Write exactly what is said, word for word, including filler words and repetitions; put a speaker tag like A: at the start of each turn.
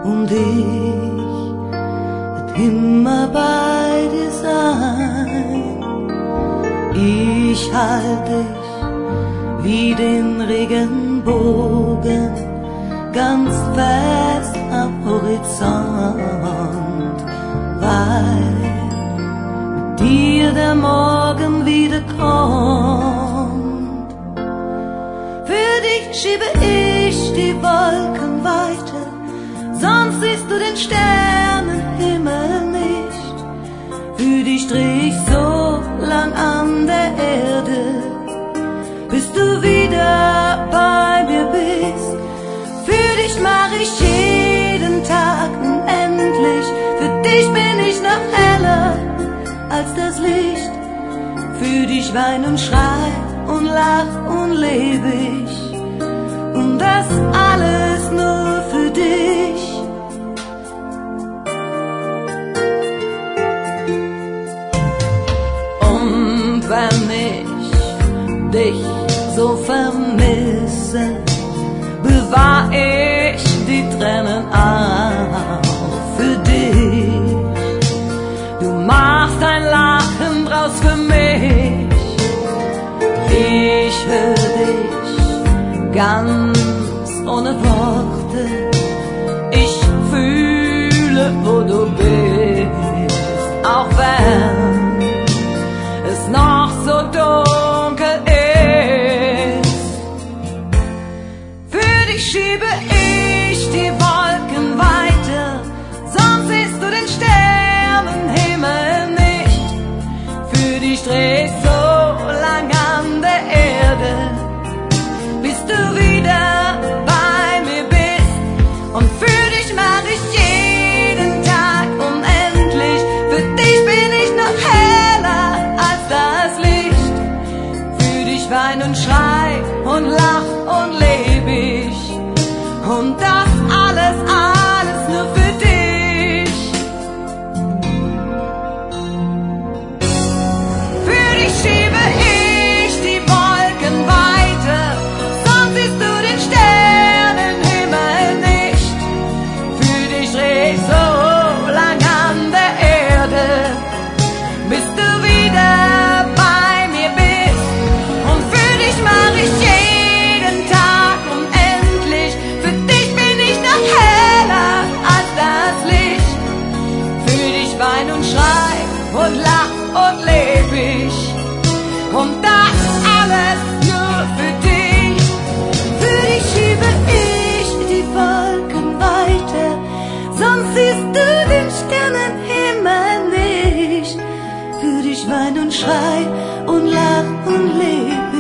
A: und ich wird immer bei dir sein. Ich halte dich wie den Regenbogen ganz fest am Horizont, weil mit dir der Morgen wiederkommt. Für dich schiebe ich die Wolken weiter, sonst siehst du den Sternenhimmel nicht. Für dich dreh ich so lang an der Erde, bis du wieder bei mir bist. Für dich mach ich jeden Tag unendlich, für dich bin ich noch heller als das Licht. Für dich wein und schrei und lach und lebe ich, und das alles nur für dich. Und wenn ich dich so vermisse, bewahr ich die Tränen auch für dich. Du machst ein Lachen draus für mich. Ich hör dich ganz ohne Worte. Ich fühle, wo du bist, auch wenn es noch so dunkel ist. Für dich schiebe ich die Wolken weiter, sonst siehst du den Sternenhimmel nicht. Für dich dreh ich so lang an der Erde, bis du wieder bei mir bist. Und für dich mach ich jeden Tag unendlich, für dich bin ich noch heller als das Licht. Für dich wein und schrei und lach und leb ich, und das alles, alles nur für dich. Für dich schiebe ich die Wolken weiter, sonst siehst du den Sternenhimmel nicht. Für dich dreh ich so lang an der Erde, bis du wieder bei mir bist. Und für dich mach ich jeden Tag unendlich, für dich bin ich noch heller als das Licht. Für dich wein und schrei und lach und leb ich, und das alles nur für dich. Für dich schiebe ich die Wolken weiter, sonst siehst du den Sternenhimmel nicht. Für dich wein und schrei und lach und leb